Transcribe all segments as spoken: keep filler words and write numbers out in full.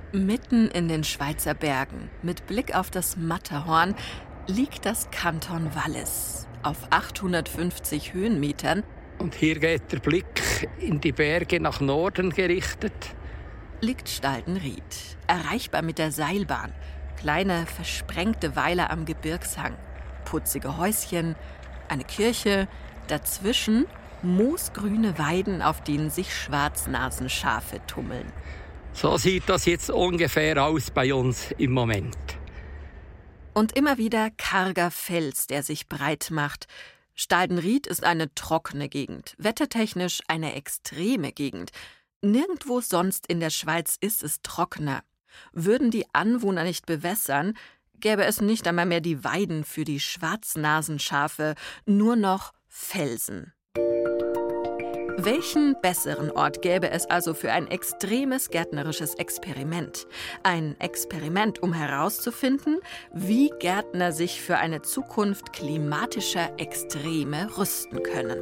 Mitten in den Schweizer Bergen, mit Blick auf das Matterhorn, liegt das Kanton Wallis. Auf achthundertfünfzig Höhenmetern Und hier geht der Blick in die Berge nach Norden gerichtet. liegt Staldenried, erreichbar mit der Seilbahn. Kleine, versprengte Weiler am Gebirgshang, putzige Häuschen, eine Kirche, dazwischen moosgrüne Weiden, auf denen sich Schwarznasenschafe tummeln. So sieht das jetzt ungefähr aus bei uns im Moment. Und immer wieder karger Fels, der sich breit macht. Staldenried ist eine trockene Gegend, wettertechnisch eine extreme Gegend. Nirgendwo sonst in der Schweiz ist es trockener. Würden die Anwohner nicht bewässern, gäbe es nicht einmal mehr die Weiden für die Schwarznasenschafe, nur noch Felsen. Welchen besseren Ort gäbe es also für ein extremes gärtnerisches Experiment? Ein Experiment, um herauszufinden, wie Gärtner sich für eine Zukunft klimatischer Extreme rüsten können.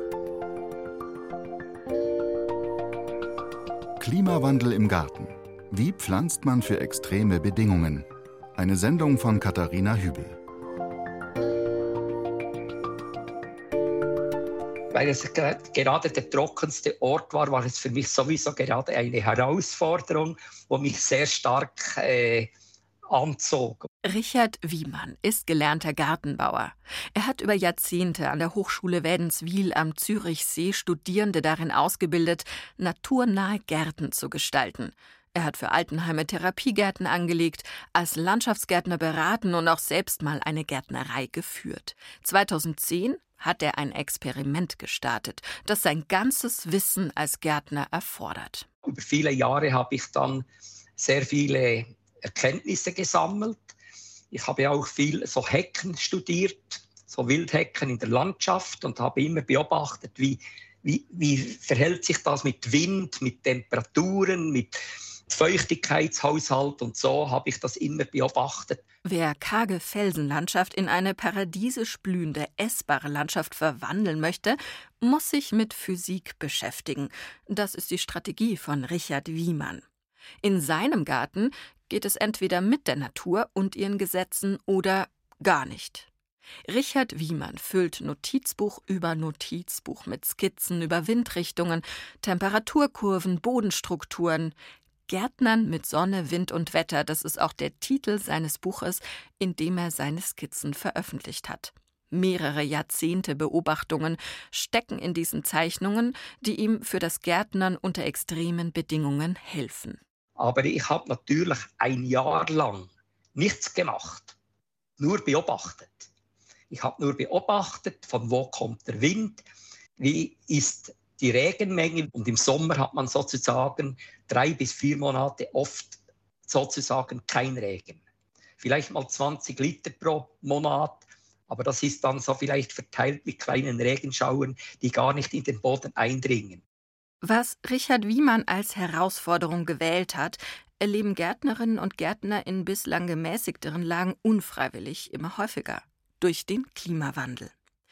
Klimawandel im Garten. Wie pflanzt man für extreme Bedingungen? Eine Sendung von Katharina Hübel. Weil es gerade der trockenste Ort war, war es für mich sowieso gerade eine Herausforderung, die mich sehr stark äh, anzog. Richard Wiemann ist gelernter Gartenbauer. Er hat über Jahrzehnte an der Hochschule Wädenswil am Zürichsee Studierende darin ausgebildet, naturnahe Gärten zu gestalten. Er hat für Altenheime Therapiegärten angelegt, als Landschaftsgärtner beraten und auch selbst mal eine Gärtnerei geführt. zweitausendzehn hat er ein Experiment gestartet, das sein ganzes Wissen als Gärtner erfordert. Über viele Jahre habe ich dann sehr viele Erkenntnisse gesammelt. Ich habe auch viel so Hecken studiert, so Wildhecken in der Landschaft und habe immer beobachtet, wie, wie, wie verhält sich das mit Wind, mit Temperaturen, mit Feuchtigkeitshaushalt, und so habe ich das immer beobachtet. Wer karge Felsenlandschaft in eine paradiesisch blühende, essbare Landschaft verwandeln möchte, muss sich mit Physik beschäftigen. Das ist die Strategie von Richard Wiemann. In seinem Garten geht es entweder mit der Natur und ihren Gesetzen oder gar nicht. Richard Wiemann füllt Notizbuch über Notizbuch mit Skizzen über Windrichtungen, Temperaturkurven, Bodenstrukturen. Gärtnern mit Sonne, Wind und Wetter, das ist auch der Titel seines Buches, in dem er seine Skizzen veröffentlicht hat. Mehrere Jahrzehnte Beobachtungen stecken in diesen Zeichnungen, die ihm für das Gärtnern unter extremen Bedingungen helfen. Aber ich habe natürlich ein Jahr lang nichts gemacht, nur beobachtet. Ich habe nur beobachtet, von wo kommt der Wind, wie ist die Regenmenge, und im Sommer hat man sozusagen drei bis vier Monate oft sozusagen kein Regen. Vielleicht mal zwanzig Liter pro Monat, aber das ist dann so vielleicht verteilt mit kleinen Regenschauern, die gar nicht in den Boden eindringen. Was Richard Wiemann als Herausforderung gewählt hat, erleben Gärtnerinnen und Gärtner in bislang gemäßigteren Lagen unfreiwillig immer häufiger. Durch den Klimawandel.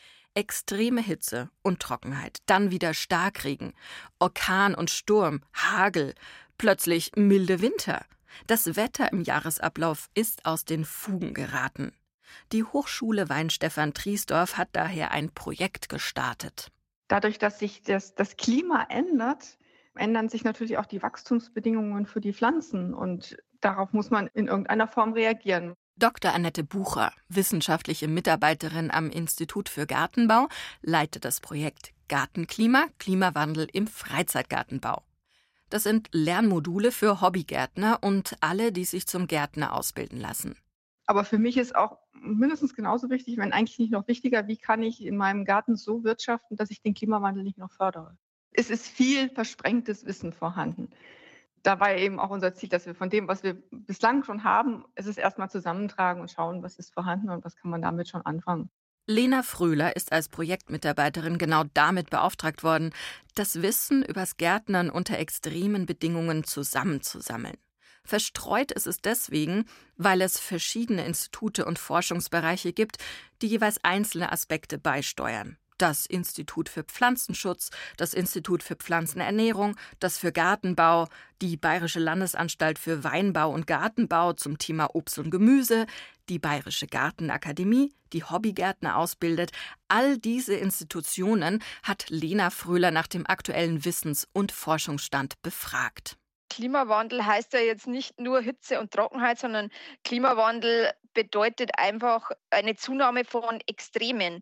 Extreme Hitze und Trockenheit, dann wieder Starkregen, Orkan und Sturm, Hagel, plötzlich milde Winter. Das Wetter im Jahresablauf ist aus den Fugen geraten. Die Hochschule Weinstefan Triesdorf hat daher ein Projekt gestartet. Dadurch, dass sich das, das Klima ändert, ändern sich natürlich auch die Wachstumsbedingungen für die Pflanzen. Und darauf muss man in irgendeiner Form reagieren. Doktor Annette Bucher, wissenschaftliche Mitarbeiterin am Institut für Gartenbau, leitet das Projekt Gartenklima, Klimawandel im Freizeitgartenbau. Das sind Lernmodule für Hobbygärtner und alle, die sich zum Gärtner ausbilden lassen. Aber für mich ist auch mindestens genauso wichtig, wenn eigentlich nicht noch wichtiger, wie kann ich in meinem Garten so wirtschaften, dass ich den Klimawandel nicht noch fördere. Es ist viel versprengtes Wissen vorhanden. Da war eben auch unser Ziel, dass wir von dem, was wir bislang schon haben, es ist erstmal zusammentragen und schauen, was ist vorhanden und was kann man damit schon anfangen. Lena Fröhler ist als Projektmitarbeiterin genau damit beauftragt worden, das Wissen übers Gärtnern unter extremen Bedingungen zusammenzusammeln. Verstreut ist es deswegen, weil es verschiedene Institute und Forschungsbereiche gibt, die jeweils einzelne Aspekte beisteuern. Das Institut für Pflanzenschutz, das Institut für Pflanzenernährung, das für Gartenbau, die Bayerische Landesanstalt für Weinbau und Gartenbau zum Thema Obst und Gemüse, die Bayerische Gartenakademie, die Hobbygärtner ausbildet. All diese Institutionen hat Lena Fröhler nach dem aktuellen Wissens- und Forschungsstand befragt. Klimawandel heißt ja jetzt nicht nur Hitze und Trockenheit, sondern Klimawandel bedeutet einfach eine Zunahme von Extremen.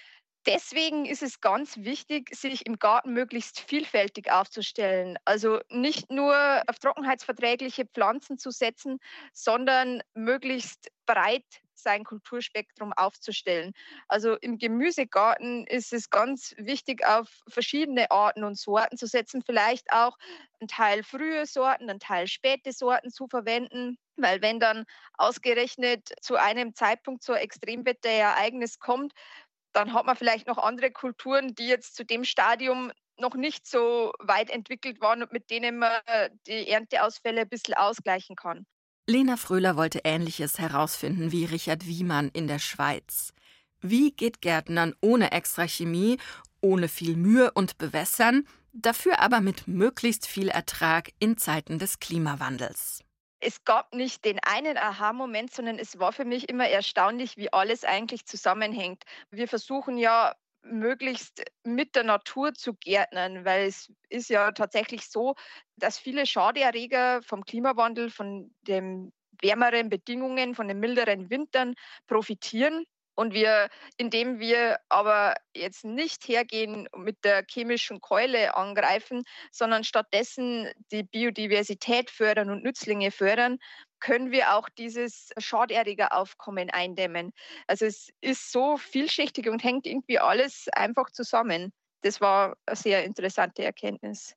Deswegen ist es ganz wichtig, sich im Garten möglichst vielfältig aufzustellen. Also nicht nur auf trockenheitsverträgliche Pflanzen zu setzen, sondern möglichst breit sein Kulturspektrum aufzustellen. Also im Gemüsegarten ist es ganz wichtig, auf verschiedene Arten und Sorten zu setzen, vielleicht auch einen Teil frühe Sorten, einen Teil späte Sorten zu verwenden, weil wenn dann ausgerechnet zu einem Zeitpunkt so ein Extremwetterereignis kommt, dann hat man vielleicht noch andere Kulturen, die jetzt zu dem Stadium noch nicht so weit entwickelt waren und mit denen man die Ernteausfälle ein bisschen ausgleichen kann. Lena Fröhler wollte Ähnliches herausfinden wie Richard Wiemann in der Schweiz. Wie geht Gärtnern ohne extra Chemie, ohne viel Mühe und Bewässern, dafür aber mit möglichst viel Ertrag in Zeiten des Klimawandels? Es gab nicht den einen Aha-Moment, sondern es war für mich immer erstaunlich, wie alles eigentlich zusammenhängt. Wir versuchen ja möglichst mit der Natur zu gärtnern, weil es ist ja tatsächlich so, dass viele Schadeerreger vom Klimawandel, von den wärmeren Bedingungen, von den milderen Wintern profitieren. Und wir, indem wir aber jetzt nicht hergehen und mit der chemischen Keule angreifen, sondern stattdessen die Biodiversität fördern und Nützlinge fördern, können wir auch dieses Schaderregeraufkommen eindämmen. Also es ist so vielschichtig und hängt irgendwie alles einfach zusammen. Das war eine sehr interessante Erkenntnis.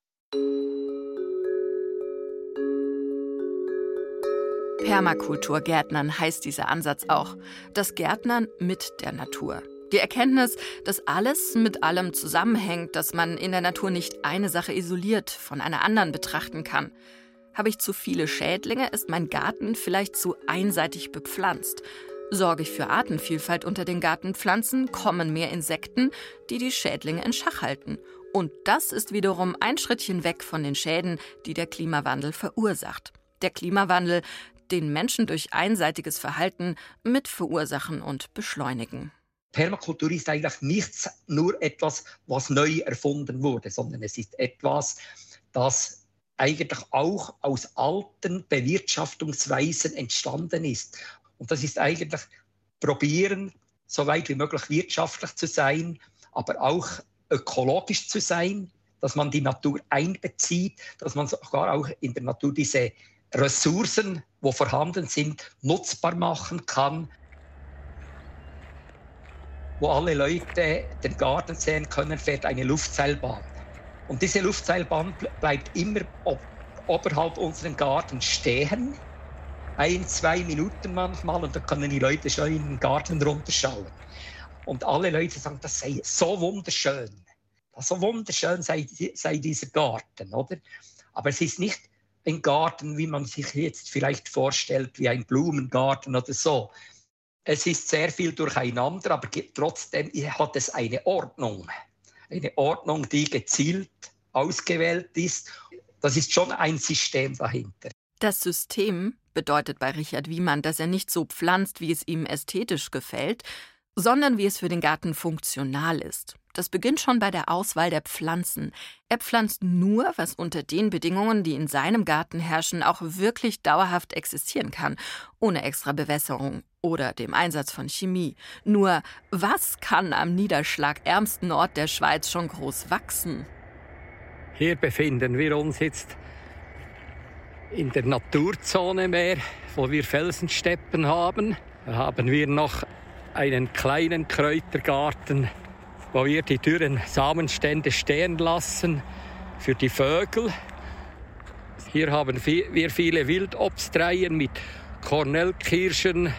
Permakulturgärtnern heißt dieser Ansatz auch. Das Gärtnern mit der Natur. Die Erkenntnis, dass alles mit allem zusammenhängt, dass man in der Natur nicht eine Sache isoliert von einer anderen betrachten kann. Habe ich zu viele Schädlinge, ist mein Garten vielleicht zu einseitig bepflanzt. Sorge ich für Artenvielfalt unter den Gartenpflanzen, kommen mehr Insekten, die die Schädlinge in Schach halten. Und das ist wiederum ein Schrittchen weg von den Schäden, die der Klimawandel verursacht. Der Klimawandel, den Menschen durch einseitiges Verhalten mit verursachen und beschleunigen. Permakultur ist eigentlich nicht nur etwas, was neu erfunden wurde, sondern es ist etwas, das eigentlich auch aus alten Bewirtschaftungsweisen entstanden ist. Und das ist eigentlich probieren, so weit wie möglich wirtschaftlich zu sein, aber auch ökologisch zu sein, dass man die Natur einbezieht, dass man sogar auch in der Natur diese Ressourcen, die vorhanden sind, nutzbar machen kann. Wo alle Leute den Garten sehen können, fährt eine Luftseilbahn. Und diese Luftseilbahn bleibt immer ob, oberhalb unserem Garten stehen. Ein, zwei Minuten manchmal, und dann können die Leute schon in den Garten runterschauen. Und alle Leute sagen, das sei so wunderschön. So wunderschön sei, sei dieser Garten, oder? Aber es ist nicht ein Garten, wie man sich jetzt vielleicht vorstellt, wie ein Blumengarten oder so. Es ist sehr viel durcheinander, aber trotzdem hat es eine Ordnung. Eine Ordnung, die gezielt ausgewählt ist. Das ist schon ein System dahinter. Das System bedeutet bei Richard Wiemann, dass er nicht so pflanzt, wie es ihm ästhetisch gefällt, sondern wie es für den Garten funktional ist. Das beginnt schon bei der Auswahl der Pflanzen. Er pflanzt nur, was unter den Bedingungen, die in seinem Garten herrschen, auch wirklich dauerhaft existieren kann, ohne extra Bewässerung oder dem Einsatz von Chemie. Nur, was kann am niederschlagärmsten Ort der Schweiz schon groß wachsen? Hier befinden wir uns jetzt in der Naturzone mehr, wo wir Felsensteppen haben. Da haben wir noch einen kleinen Kräutergarten, wo wir die dürren Samenstände stehen lassen für die Vögel. Hier haben wir viele Wildobstreihen mit Kornelkirschen,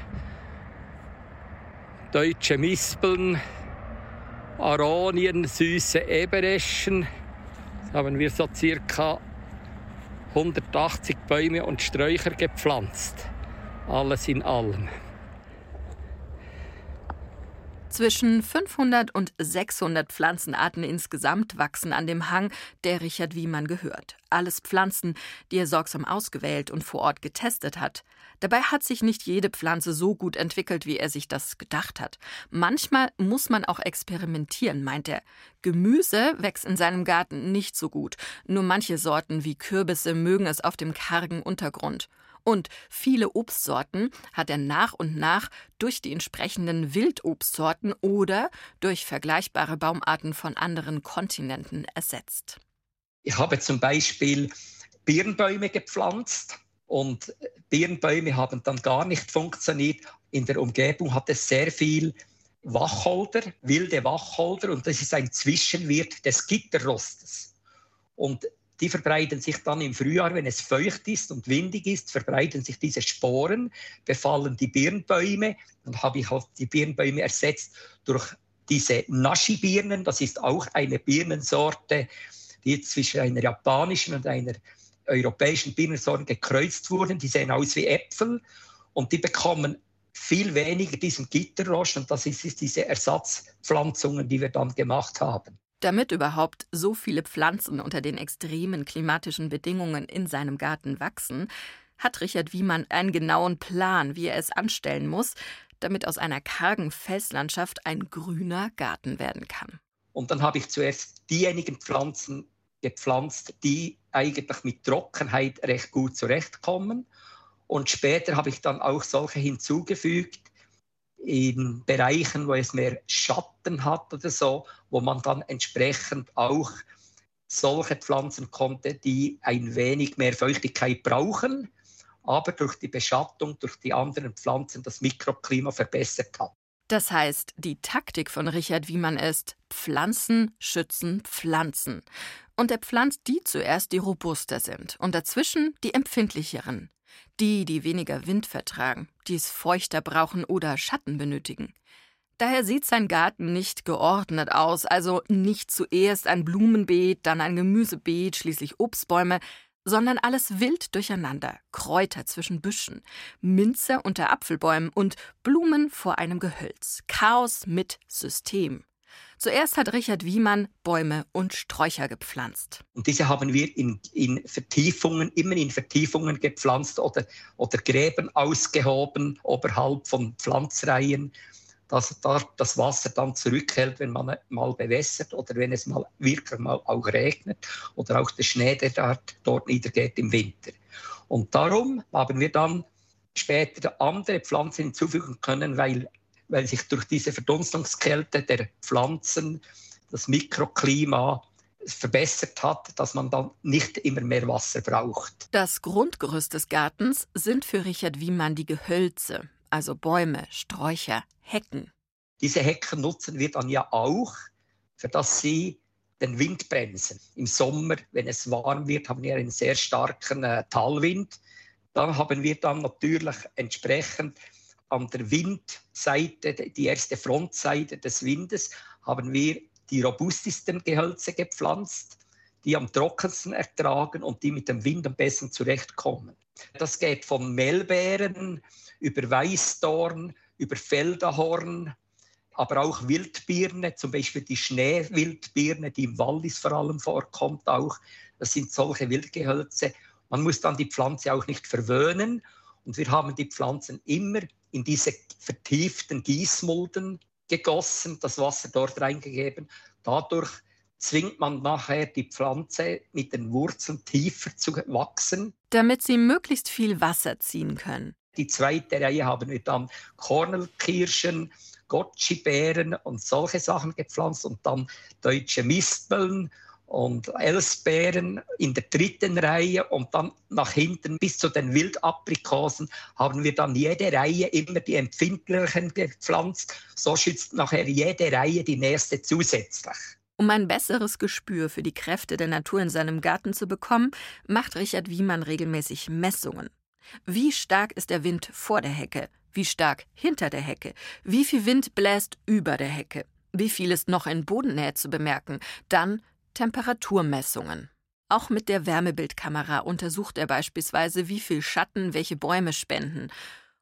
deutsche Mispeln, Aronien, süße Ebereschen. Jetzt haben wir so circa hundertachtzig Bäume und Sträucher gepflanzt. Alles in allem. Zwischen fünfhundert und sechshundert Pflanzenarten insgesamt wachsen an dem Hang, der Richard Wiemann gehört. Alles Pflanzen, die er sorgsam ausgewählt und vor Ort getestet hat. Dabei hat sich nicht jede Pflanze so gut entwickelt, wie er sich das gedacht hat. Manchmal muss man auch experimentieren, meint er. Gemüse wächst in seinem Garten nicht so gut. Nur manche Sorten wie Kürbisse mögen es auf dem kargen Untergrund. Und viele Obstsorten hat er nach und nach durch die entsprechenden Wildobstsorten oder durch vergleichbare Baumarten von anderen Kontinenten ersetzt. Ich habe zum Beispiel Birnbäume gepflanzt und Birnbäume haben dann gar nicht funktioniert. In der Umgebung hat es sehr viel Wacholder, wilde Wacholder, und das ist ein Zwischenwirt des Gitterrostes. Und die verbreiten sich dann im Frühjahr, wenn es feucht ist und windig ist, verbreiten sich diese Sporen, befallen die Birnbäume. Dann habe ich halt die Birnbäume ersetzt durch diese Nashi-Birnen. Das ist auch eine Birnensorte, die jetzt zwischen einer japanischen und einer europäischen Birnensorte gekreuzt wurden. Die sehen aus wie Äpfel und die bekommen viel weniger diesen Gitterrost. Und das ist diese Ersatzpflanzungen, die wir dann gemacht haben. Damit überhaupt so viele Pflanzen unter den extremen klimatischen Bedingungen in seinem Garten wachsen, hat Richard Wiemann einen genauen Plan, wie er es anstellen muss, damit aus einer kargen Felslandschaft ein grüner Garten werden kann. Und dann habe ich zuerst diejenigen Pflanzen gepflanzt, die eigentlich mit Trockenheit recht gut zurechtkommen. Und später habe ich dann auch solche hinzugefügt, in Bereichen, wo es mehr Schatten hat oder so, wo man dann entsprechend auch solche Pflanzen konnte, die ein wenig mehr Feuchtigkeit brauchen, aber durch die Beschattung, durch die anderen Pflanzen das Mikroklima verbessert hat. Das heißt, die Taktik von Richard Wiemann ist: Pflanzen schützen Pflanzen. Und er pflanzt die zuerst, die robuster sind, und dazwischen die empfindlicheren. Die, die weniger Wind vertragen, die es feuchter brauchen oder Schatten benötigen. Daher sieht sein Garten nicht geordnet aus, also nicht zuerst ein Blumenbeet, dann ein Gemüsebeet, schließlich Obstbäume, sondern alles wild durcheinander, Kräuter zwischen Büschen, Minze unter Apfelbäumen und Blumen vor einem Gehölz. Chaos mit System. Zuerst hat Richard Wiemann Bäume und Sträucher gepflanzt. Und diese haben wir in, in Vertiefungen, immer in Vertiefungen gepflanzt oder, oder Gräben ausgehoben oberhalb von Pflanzreihen, dass dort das Wasser dann zurückhält, wenn man mal bewässert oder wenn es mal wirklich mal auch regnet oder auch der Schnee, der dort, dort niedergeht im Winter. Und darum haben wir dann später andere Pflanzen hinzufügen können, weil weil sich durch diese Verdunstungskälte der Pflanzen das Mikroklima verbessert hat, dass man dann nicht immer mehr Wasser braucht. Das Grundgerüst des Gartens sind für Richard Wiemann die Gehölze, also Bäume, Sträucher, Hecken. Diese Hecken nutzen wir dann ja auch, für dass sie den Wind bremsen. Im Sommer, wenn es warm wird, haben wir einen sehr starken äh, Talwind. Dann haben wir dann natürlich entsprechend an der Windseite, die erste Frontseite des Windes, haben wir die robustesten Gehölze gepflanzt, die am trockensten ertragen und die mit dem Wind am besten zurechtkommen. Das geht von Mehlbeeren über Weißdorn, über Feldahorn, aber auch Wildbirne, zum Beispiel die Schneewildbirne, die im Wallis vor allem vorkommt auch. Das sind solche Wildgehölze. Man muss dann die Pflanze auch nicht verwöhnen. Und wir haben die Pflanzen immer in diese vertieften Gießmulden gegossen, das Wasser dort reingegeben. Dadurch zwingt man nachher die Pflanze mit den Wurzeln tiefer zu wachsen, damit sie möglichst viel Wasser ziehen können. Die zweite Reihe haben wir dann Kornelkirschen, Goji-Beeren und solche Sachen gepflanzt und dann deutsche Mispeln und Elsbeeren in der dritten Reihe und dann nach hinten bis zu den Wildaprikosen haben wir dann jede Reihe immer die empfindlichen gepflanzt. So schützt nachher jede Reihe die nächste zusätzlich. Um ein besseres Gespür für die Kräfte der Natur in seinem Garten zu bekommen, macht Richard Wiemann regelmäßig Messungen. Wie stark ist der Wind vor der Hecke? Wie stark hinter der Hecke? Wie viel Wind bläst über der Hecke? Wie viel ist noch in Bodennähe zu bemerken? Dann Temperaturmessungen. Auch mit der Wärmebildkamera untersucht er beispielsweise, wie viel Schatten welche Bäume spenden.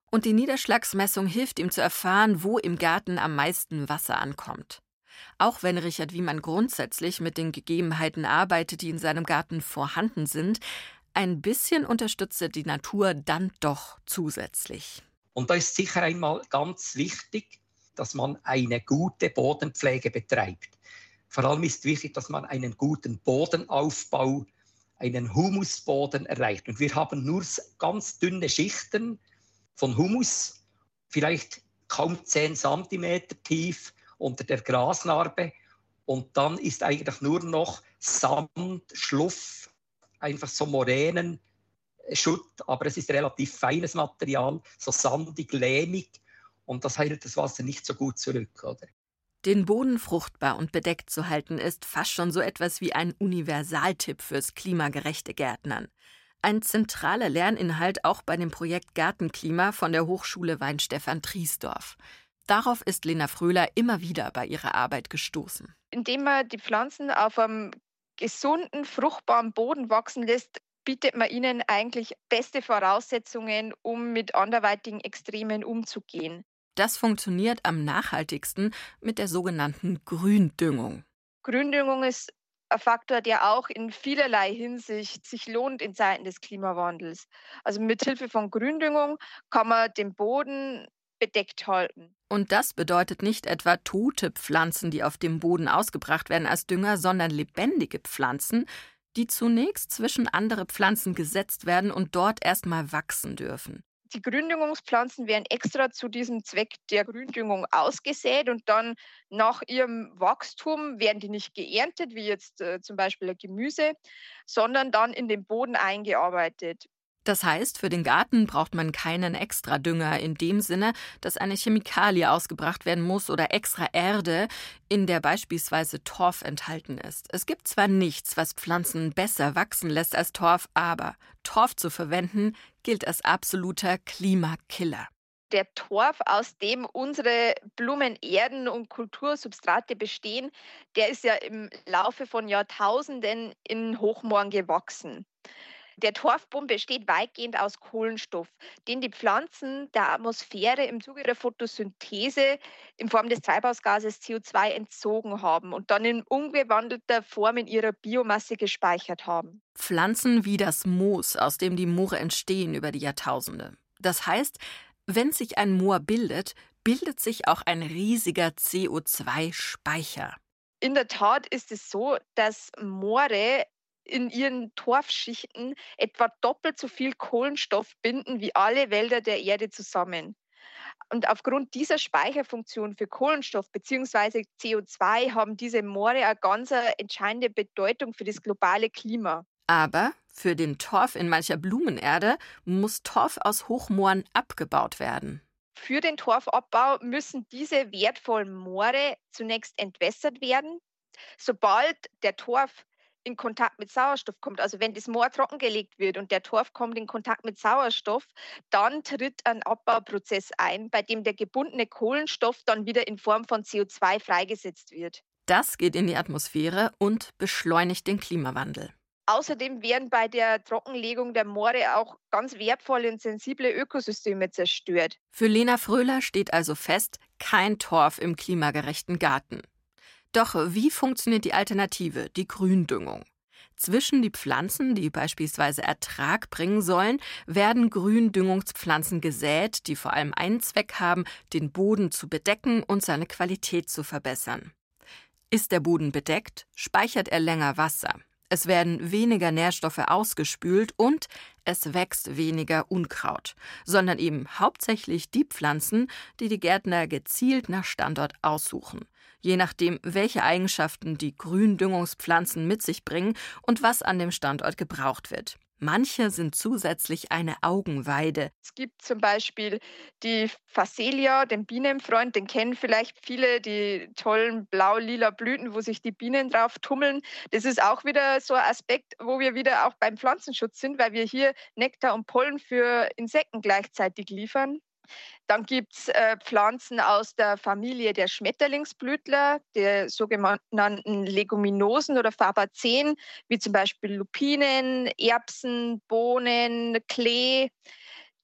Und die Niederschlagsmessung hilft ihm zu erfahren, wo im Garten am meisten Wasser ankommt. Auch wenn Richard Wiemann grundsätzlich mit den Gegebenheiten arbeitet, die in seinem Garten vorhanden sind, ein bisschen unterstützt er die Natur dann doch zusätzlich. Und da ist sicher einmal ganz wichtig, dass man eine gute Bodenpflege betreibt. Vor allem ist wichtig, dass man einen guten Bodenaufbau, einen Humusboden erreicht. Und wir haben nur ganz dünne Schichten von Humus, vielleicht kaum zehn Zentimeter tief unter der Grasnarbe. Und dann ist eigentlich nur noch Sand, Schluff, einfach so Moränen, Schutt, aber es ist relativ feines Material, so sandig, lehmig. Und das hält das Wasser nicht so gut zurück, oder? Den Boden fruchtbar und bedeckt zu halten, ist fast schon so etwas wie ein Universaltipp fürs klimagerechte Gärtnern. Ein zentraler Lerninhalt auch bei dem Projekt Gartenklima von der Hochschule Weinstefan-Triesdorf. Darauf ist Lena Fröhler immer wieder bei ihrer Arbeit gestoßen. Indem man die Pflanzen auf einem gesunden, fruchtbaren Boden wachsen lässt, bietet man ihnen eigentlich beste Voraussetzungen, um mit anderweitigen Extremen umzugehen. Das funktioniert am nachhaltigsten mit der sogenannten Gründüngung. Gründüngung ist ein Faktor, der auch in vielerlei Hinsicht sich lohnt in Zeiten des Klimawandels. Also mit Hilfe von Gründüngung kann man den Boden bedeckt halten. Und das bedeutet nicht etwa tote Pflanzen, die auf dem Boden ausgebracht werden als Dünger, sondern lebendige Pflanzen, die zunächst zwischen andere Pflanzen gesetzt werden und dort erstmal wachsen dürfen. Die Gründüngungspflanzen werden extra zu diesem Zweck der Gründüngung ausgesät und dann nach ihrem Wachstum werden die nicht geerntet, wie jetzt äh, zum Beispiel ein Gemüse, sondern dann in den Boden eingearbeitet. Das heißt, für den Garten braucht man keinen Extradünger in dem Sinne, dass eine Chemikalie ausgebracht werden muss oder extra Erde, in der beispielsweise Torf enthalten ist. Es gibt zwar nichts, was Pflanzen besser wachsen lässt als Torf, aber Torf zu verwenden gilt als absoluter Klimakiller. Der Torf, aus dem unsere Blumen, Erden und Kultursubstrate bestehen, der ist ja im Laufe von Jahrtausenden in Hochmooren gewachsen. Der Torfboden besteht weitgehend aus Kohlenstoff, den die Pflanzen der Atmosphäre im Zuge der Photosynthese in Form des Treibhausgases C O zwei entzogen haben und dann in umgewandelter Form in ihrer Biomasse gespeichert haben. Pflanzen wie das Moos, aus dem die Moore entstehen über die Jahrtausende. Das heißt, wenn sich ein Moor bildet, bildet sich auch ein riesiger C O zwei Speicher. In der Tat ist es so, dass Moore in ihren Torfschichten etwa doppelt so viel Kohlenstoff binden wie alle Wälder der Erde zusammen. Und aufgrund dieser Speicherfunktion für Kohlenstoff bzw. C O zwei haben diese Moore eine ganz entscheidende Bedeutung für das globale Klima. Aber für den Torf in mancher Blumenerde muss Torf aus Hochmooren abgebaut werden. Für den Torfabbau müssen diese wertvollen Moore zunächst entwässert werden. Sobald der Torf in Kontakt mit Sauerstoff kommt, also wenn das Moor trockengelegt wird und der Torf kommt in Kontakt mit Sauerstoff, dann tritt ein Abbauprozess ein, bei dem der gebundene Kohlenstoff dann wieder in Form von C O zwei freigesetzt wird. Das geht in die Atmosphäre und beschleunigt den Klimawandel. Außerdem werden bei der Trockenlegung der Moore auch ganz wertvolle und sensible Ökosysteme zerstört. Für Lena Fröhler steht also fest, kein Torf im klimagerechten Garten. Doch wie funktioniert die Alternative, die Gründüngung? Zwischen die Pflanzen, die beispielsweise Ertrag bringen sollen, werden Gründüngungspflanzen gesät, die vor allem einen Zweck haben, den Boden zu bedecken und seine Qualität zu verbessern. Ist der Boden bedeckt, speichert er länger Wasser. Es werden weniger Nährstoffe ausgespült und es wächst weniger Unkraut, sondern eben hauptsächlich die Pflanzen, die die Gärtner gezielt nach Standort aussuchen. Je nachdem, welche Eigenschaften die Gründüngungspflanzen mit sich bringen und was an dem Standort gebraucht wird. Manche sind zusätzlich eine Augenweide. Es gibt zum Beispiel die Phacelia, den Bienenfreund, den kennen vielleicht viele, die tollen blau-lila Blüten, wo sich die Bienen drauf tummeln. Das ist auch wieder so ein Aspekt, wo wir wieder auch beim Pflanzenschutz sind, weil wir hier Nektar und Pollen für Insekten gleichzeitig liefern. Dann gibt es äh, Pflanzen aus der Familie der Schmetterlingsblütler, der sogenannten Leguminosen oder Fabaceen, wie zum Beispiel Lupinen, Erbsen, Bohnen, Klee.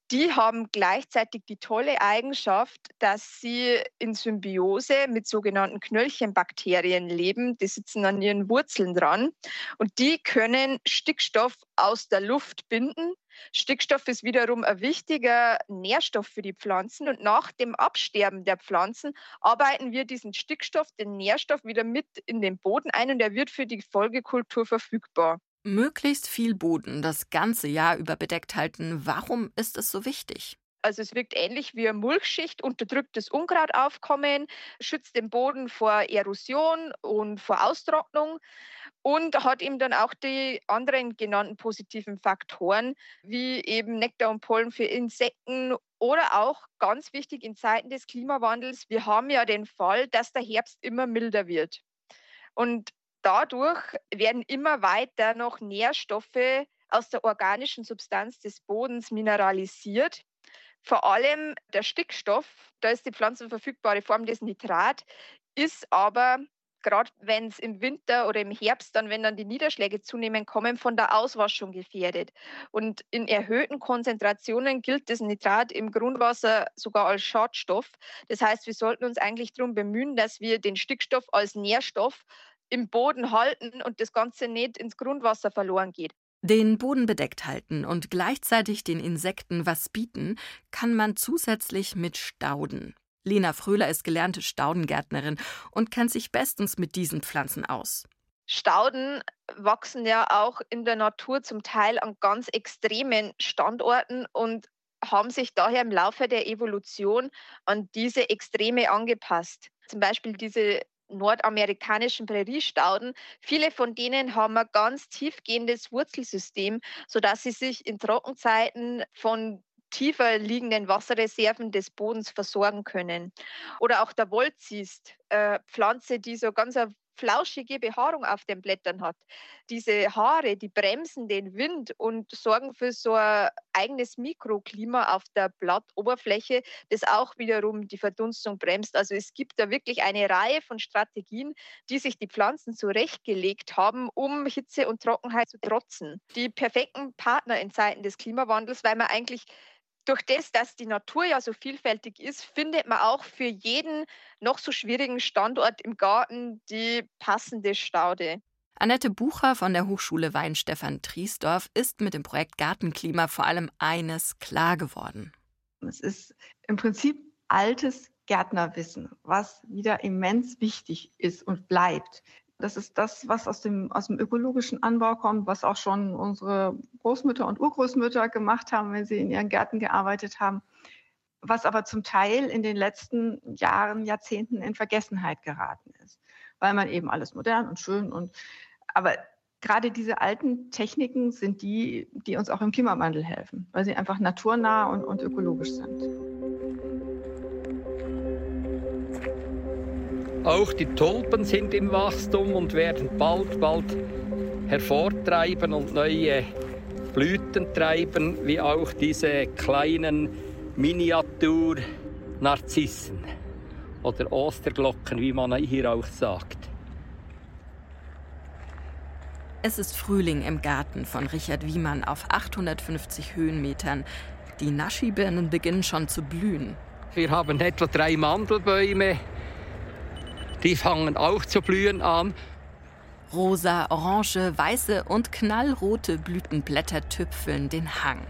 Die haben gleichzeitig die tolle Eigenschaft, dass sie in Symbiose mit sogenannten Knöllchenbakterien leben. Die sitzen an ihren Wurzeln dran und die können Stickstoff aus der Luft binden. Stickstoff ist wiederum ein wichtiger Nährstoff für die Pflanzen und nach dem Absterben der Pflanzen arbeiten wir diesen Stickstoff, den Nährstoff, wieder mit in den Boden ein und er wird für die Folgekultur verfügbar. Möglichst viel Boden das ganze Jahr über bedeckt halten. Warum ist es so wichtig? Also es wirkt ähnlich wie eine Mulchschicht, unterdrückt das Unkrautaufkommen, schützt den Boden vor Erosion und vor Austrocknung und hat eben dann auch die anderen genannten positiven Faktoren, wie eben Nektar und Pollen für Insekten oder auch ganz wichtig in Zeiten des Klimawandels, wir haben ja den Fall, dass der Herbst immer milder wird. Und dadurch werden immer weiter noch Nährstoffe aus der organischen Substanz des Bodens mineralisiert. Vor allem der Stickstoff, da ist die pflanzenverfügbare Form des Nitrat, ist aber, gerade wenn es im Winter oder im Herbst, dann, wenn dann die Niederschläge zunehmend kommen, von der Auswaschung gefährdet. Und in erhöhten Konzentrationen gilt das Nitrat im Grundwasser sogar als Schadstoff. Das heißt, wir sollten uns eigentlich darum bemühen, dass wir den Stickstoff als Nährstoff im Boden halten und das Ganze nicht ins Grundwasser verloren geht. Den Boden bedeckt halten und gleichzeitig den Insekten was bieten, kann man zusätzlich mit Stauden. Lena Fröhler ist gelernte Staudengärtnerin und kennt sich bestens mit diesen Pflanzen aus. Stauden wachsen ja auch in der Natur zum Teil an ganz extremen Standorten und haben sich daher im Laufe der Evolution an diese Extreme angepasst. Zum Beispiel diese nordamerikanischen Präriestauden. Viele von denen haben ein ganz tiefgehendes Wurzelsystem, sodass sie sich in Trockenzeiten von tiefer liegenden Wasserreserven des Bodens versorgen können. Oder auch der Wolzist, äh, Pflanze, die so ganz eine flauschige Behaarung auf den Blättern hat. Diese Haare, die bremsen den Wind und sorgen für so ein eigenes Mikroklima auf der Blattoberfläche, das auch wiederum die Verdunstung bremst. Also es gibt da wirklich eine Reihe von Strategien, die sich die Pflanzen zurechtgelegt haben, um Hitze und Trockenheit zu trotzen. Die perfekten Partner in Zeiten des Klimawandels, weil man eigentlich durch das, dass die Natur ja so vielfältig ist, findet man auch für jeden noch so schwierigen Standort im Garten die passende Staude. Annette Bucher von der Hochschule Weihenstephan-Triesdorf ist mit dem Projekt Gartenklima vor allem eines klar geworden. Es ist im Prinzip altes Gärtnerwissen, was wieder immens wichtig ist und bleibt. Das ist das, was aus dem, aus dem ökologischen Anbau kommt, was auch schon unsere Großmütter und Urgroßmütter gemacht haben, wenn sie in ihren Gärten gearbeitet haben, was aber zum Teil in den letzten Jahren, Jahrzehnten in Vergessenheit geraten ist, weil man eben alles modern und schön und aber gerade diese alten Techniken sind die, die uns auch im Klimawandel helfen, weil sie einfach naturnah und, und ökologisch sind. Auch die Tulpen sind im Wachstum und werden bald, bald hervortreiben und neue Blüten treiben, wie auch diese kleinen Miniatur-Narzissen oder Osterglocken, wie man hier auch sagt. Es ist Frühling im Garten von Richard Wiemann auf achthundertfünfzig Höhenmetern. Die Naschibirnen beginnen schon zu blühen. Wir haben etwa drei Mandelbäume. Die fangen auch zu blühen an. Rosa, orange, weiße und knallrote Blütenblätter tüpfeln den Hang.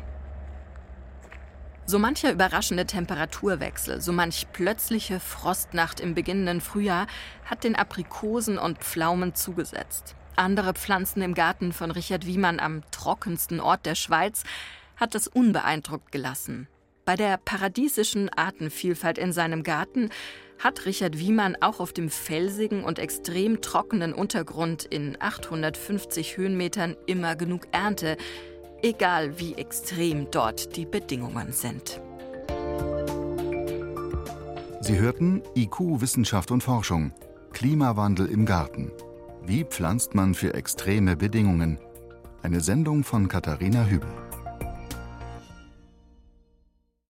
So mancher überraschende Temperaturwechsel, so manch plötzliche Frostnacht im beginnenden Frühjahr hat den Aprikosen und Pflaumen zugesetzt. Andere Pflanzen im Garten von Richard Wiemann am trockensten Ort der Schweiz hat es unbeeindruckt gelassen. Bei der paradiesischen Artenvielfalt in seinem Garten hat Richard Wiemann auch auf dem felsigen und extrem trockenen Untergrund in achthundertfünfzig Höhenmetern immer genug Ernte, egal wie extrem dort die Bedingungen sind. Sie hörten I Q Wissenschaft und Forschung. Klimawandel im Garten. Wie pflanzt man für extreme Bedingungen? Eine Sendung von Katharina Hübel.